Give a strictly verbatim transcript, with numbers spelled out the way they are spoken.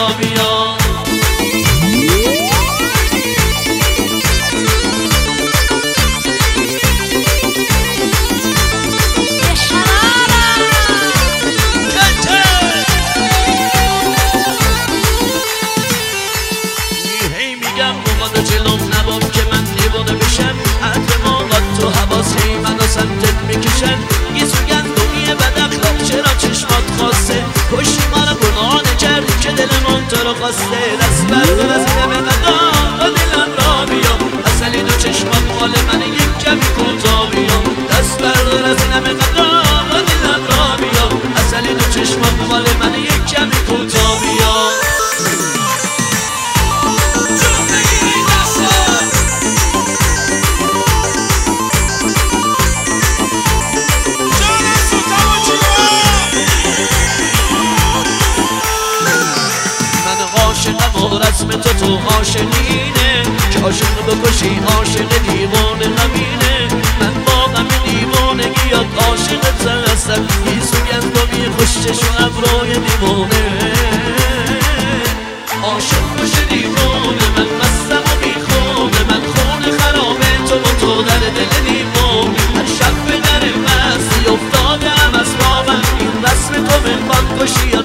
را بیا. جلوم نبام که من دیوانه بشم، عطر ماغات تو حواس هی منو سمتت میکشن. یه سوگندونی بد اخلاق چرا چشمات خواسته، کشی ما رو گناهانه کردی که دلمون تو رو خواسته. دست بردار از این همه قدام دلم را بیا، اصلی دو چشمات مال من یک کمی کوتاه بیا. دست بردار از این همه قدام دلم را بیا، اصلی دو چشمات مال من یک کمی کوتاه بیا. رسم تو تو عاشقینه که عاشق بکشی عاشق دیوانه غمینه. من با غم دیوانگیات عاشقت هستم، بی سوگندونی خوش چشم و ابروی دیوانه. عاشق باشه دیوانه من مستم و بی خونه، من خونه خرابه تو و تو در دل دیوانه. هر شب به در مستی افتادم از خوابم، این رسم تو مهمان کشی